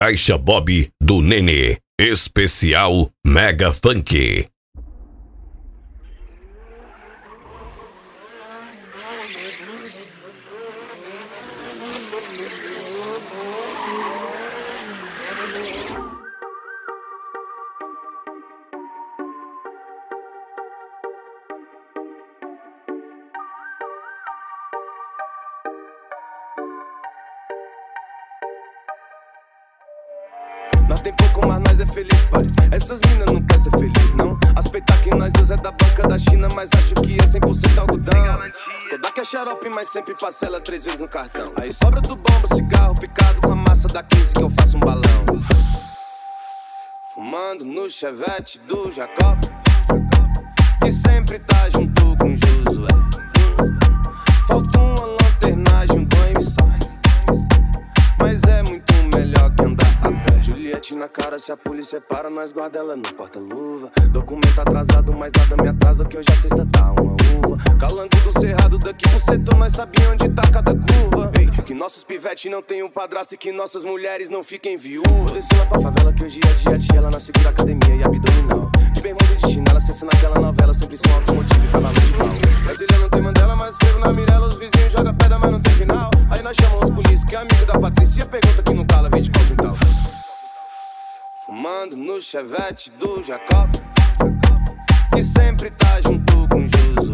Caixa Bob do Nenê. Especial Mega Funk. Nós tem pouco, mas nós é feliz, pai. Essas minas não quer ser feliz, não. Aspeitar que nós usa é da banca da China, mas acho que é 100% algodão. Kodak é xarope, mas sempre parcela 3 vezes no cartão. Aí sobra do bombo, cigarro picado com a massa da 15 que eu faço um balão. Fumando no chevette do Jacob, que sempre tá junto com Josué. Falta uma lanternagem, um banho e sai, mas é muito melhor que andar a pé. Juliette na cara, se a polícia para, nós guarda ela no porta-luva. Documento atrasado, mas nada me atrasa, que hoje a sexta tá uma uva. Calango do cerrado, daqui pro setor, nós sabia onde tá cada curva. Ei, que nossos pivete não tem um padrasto e que nossas mulheres não fiquem viúvas. Desci lá pra favela, que hoje é dia, ela na segura academia e abdominal. De bermuda e de chinela, cessa naquela novela, sempre som automotivo e cavalo de pau. Brasília não tem Mandela, mas frevo na Mirella, os vizinhos jogam pedra, mas não tem final. Aí nós chamamos os polícia, que é amigo da Patrícia, pergunta que não cala, vem de qual quintal. Fumando no chevette do Jacob, que sempre tá junto com Josué.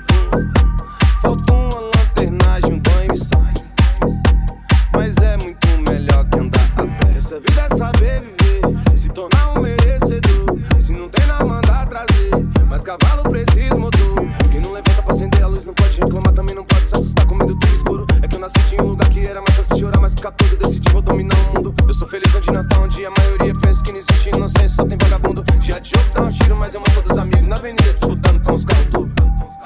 Falta uma lanternagem, um banho e sai, mas é muito melhor que andar a pé. Essa vida é saber viver, se tornar um merecedor. Se não tem nada, mandar trazer, mas cavalo precisa motor. Quem não levanta pra acender a luz não pode reclamar, também não pode se assustar com medo tudo escuro. É que eu nasci em um lugar que era mais fácil chorar, mas com 14 eu decidi vou dominar o mundo. Eu sou feliz onde não tá, onde a maioria pensa que não existe inocência, só tem vagabundo. Já de jogo dá um tiro, mas eu amo todos os amigos na avenida disputando com os carros tubo.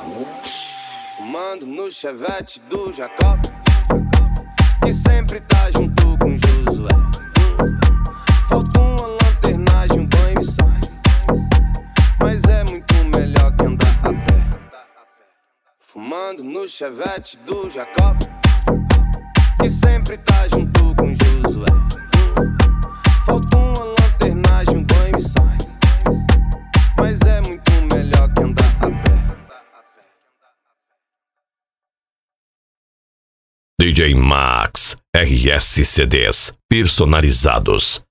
Fumando no chevette do Jacob, que sempre tá junto com Josué. Falta uma lanternagem, um banho e sai, mas é muito melhor que andar a pé. Fumando no chevette do Jacob, que sempre tá junto com Josué. Falta uma lanternagem, um banho e sai, mas é muito melhor que andar a pé. DJ Max, RS CDs personalizados.